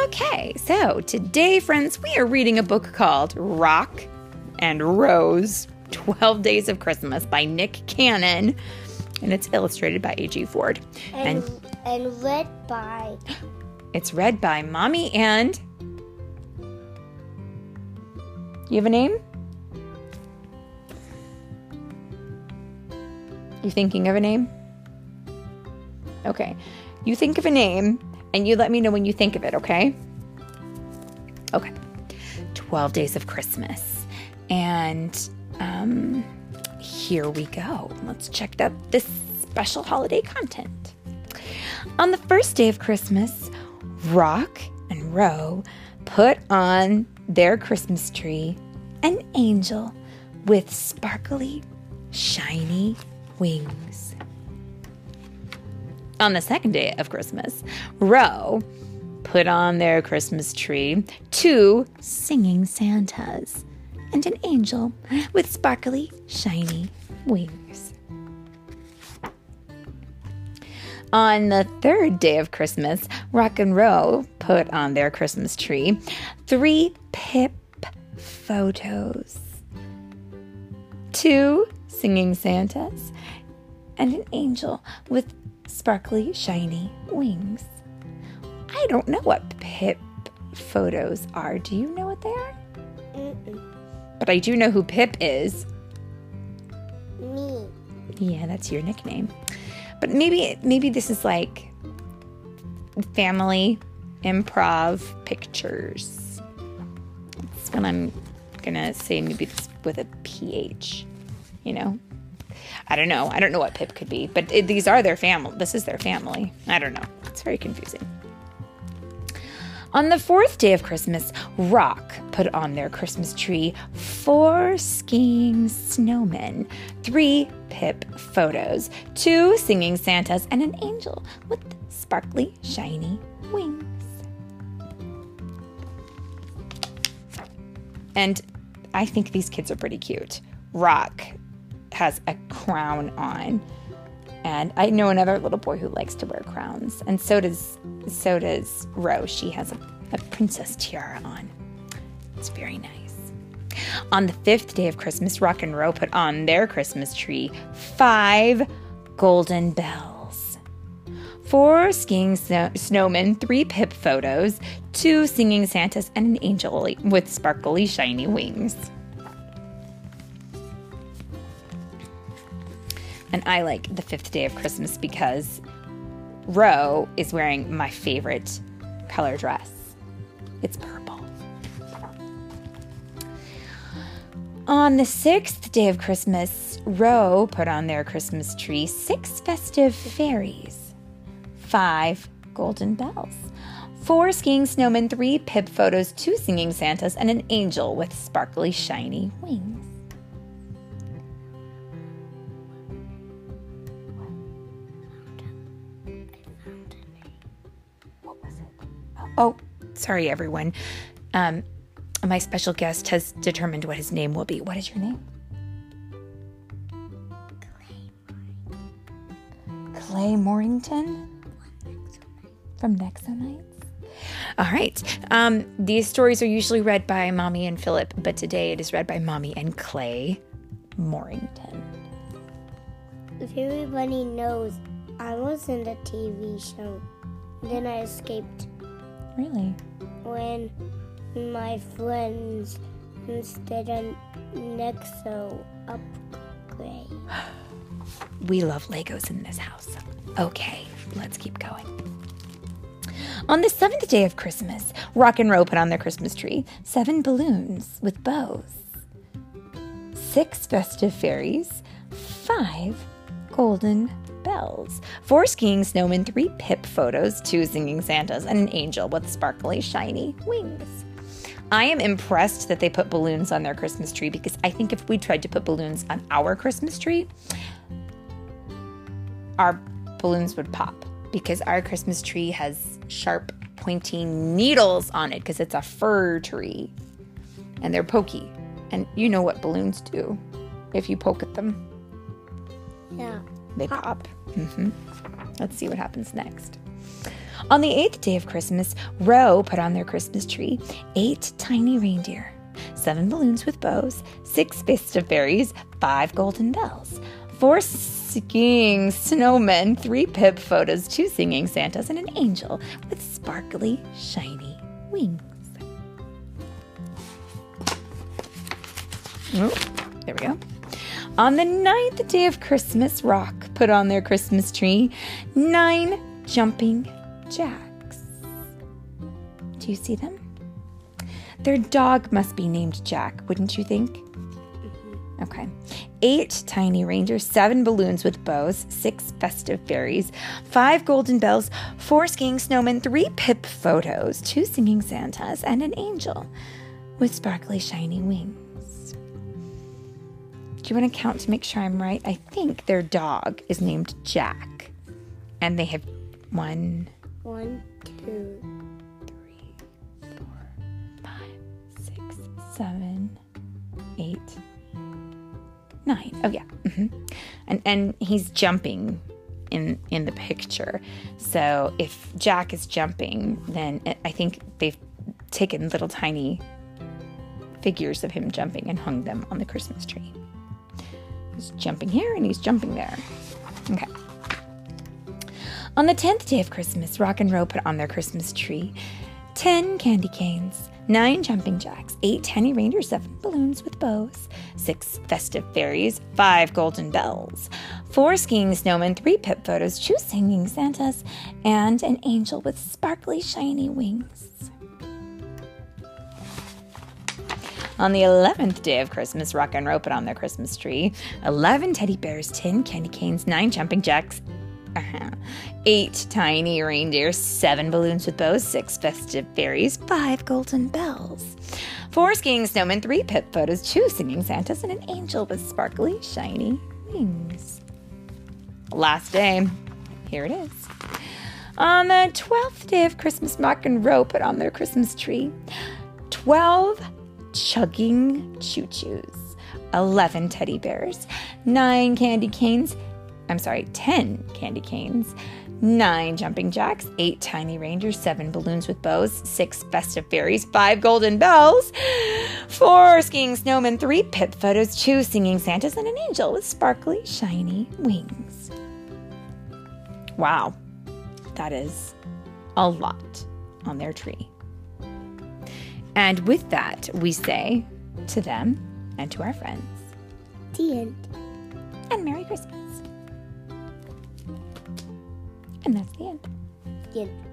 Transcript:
Okay, so today, friends, we are reading a book called Rock and Rose, 12 Days of Christmas by Nick Cannon, and it's illustrated by A.G. Ford. And read by... It's read by Mommy and... You have a name? You thinking of a name? Okay. You think of a name, and you let me know when you think of it, okay? Okay. 12 Days of Christmas. And here we go. Let's check out this special holiday content. On the first day of Christmas, Rock and Roe put on their Christmas tree an angel with sparkly, shiny wings. On the second day of Christmas, Roe put on their Christmas tree 2 singing Santas and an angel with sparkly, shiny wings. On the third day of Christmas, Rock and Roe put on their Christmas tree 3 Pip photos, 2 singing Santas, and an angel with sparkly, shiny wings. I don't know what Pip photos are. Do you know what they are? Mm-mm. But I do know who Pip is. Me. Yeah, that's your nickname. But maybe this is like family improv pictures. That's what I'm gonna say. Maybe it's with a PH. You know. I don't know. I don't know what Pip could be. But these are their family. This is their family. I don't know. It's very confusing. On the fourth day of Christmas, Rock put on their Christmas tree 4 skiing snowmen, 3 Pip photos, 2 singing Santas, and an angel with sparkly, shiny wings. And I think these kids are pretty cute. Rock has a crown on, and I know another little boy who likes to wear crowns, and so does Rose. She has a princess tiara on. It's very nice. On the 5th day of Christmas, Rock and Roe put on their Christmas tree 5 golden bells, 4 skiing snowmen, 3 Pip photos, 2 singing Santas, and an angel with sparkly, shiny wings. And I like the 5th day of Christmas because Roe is wearing my favorite color dress. It's purple. On the 6th day of Christmas, Roe put on their Christmas tree 6 festive fairies, 5 golden bells, 4 skiing snowmen, 3 Pip photos, 2 singing Santas, and an angel with sparkly, shiny wings. Oh, sorry, everyone. My special guest has determined what his name will be. What is your name? Clay Morrington? From Nexonites? All right. These stories are usually read by Mommy and Philip, but today it is read by Mommy and Clay Morrington. If everybody knows, I was in the TV show. Then I escaped. Really? When my friends instead of Nexo upgrade. We love Legos in this house. Okay, let's keep going. On the 7th day of Christmas, Rock and Roe put on their Christmas tree 7 balloons with bows, 6 festive fairies, 5 golden bells, 4 skiing snowmen, 3 Pip photos, 2 singing Santas, and an angel with sparkly, shiny wings. I am impressed that they put balloons on their Christmas tree because I think if we tried to put balloons on our Christmas tree, our balloons would pop because our Christmas tree has sharp, pointy needles on it because it's a fir tree and they're pokey. And you know what balloons do if you poke at them. Yeah. They pop. Mm-hmm. Let's see what happens next. On the 8th day of Christmas, Roe put on their Christmas tree 8 tiny reindeer, 7 balloons with bows, 6 festive berries, 5 golden bells, 4 skiing snowmen, 3 pip photos, 2 singing Santas, and an angel with sparkly, shiny wings. Oh, there we go. On the 9th day of Christmas, Rock put on their Christmas tree 9 jumping jacks. Do you see them? Their dog must be named Jack, wouldn't you think? Okay. 8 tiny reindeer, 7 balloons with bows, 6 festive berries, 5 golden bells, 4 skiing snowmen, 3 pip photos, 2 singing Santas, and an angel with sparkly shiny wings. Do you want to count to make sure I'm right? I think their dog is named Jack. And they have 1, 2, 3, 4, 5, 6, 7, 8, 9. Oh, yeah. And he's jumping in the picture. So if Jack is jumping, then I think they've taken little tiny figures of him jumping and hung them on the Christmas tree. He's jumping here and he's jumping there. Okay. On the 10th day of Christmas, Rock and Roe put on their Christmas tree 10 candy canes, 9 jumping jacks, 8 tiny reindeer, 7 balloons with bows, 6 festive fairies, 5 golden bells, 4 skiing snowmen, 3 pip photos, 2 singing Santas, and an angel with sparkly shiny wings. On the 11th day of Christmas, Rock and Roe put on their Christmas tree 11 teddy bears, 10 candy canes, 9 jumping jacks, 8 tiny reindeer, 7 balloons with bows, 6 festive fairies, 5 golden bells, 4 skiing snowmen, 3 pip photos, 2 singing Santas, and an angel with sparkly shiny wings. Last day. Here it is. On the 12th day of Christmas, Rock and Roe put on their Christmas tree 12 chugging choo-choos, 11 teddy bears, 10 candy canes, 9 jumping jacks, 8 tiny reindeers, 7 balloons with bows, 6 festive fairies, 5 golden bells, 4 skiing snowmen, 3 pip photos, 2 singing Santas, and an angel with sparkly, shiny wings. Wow, that is a lot on their tree. And with that, we say to them and to our friends, The end. and Merry Christmas. And that's the end. The end.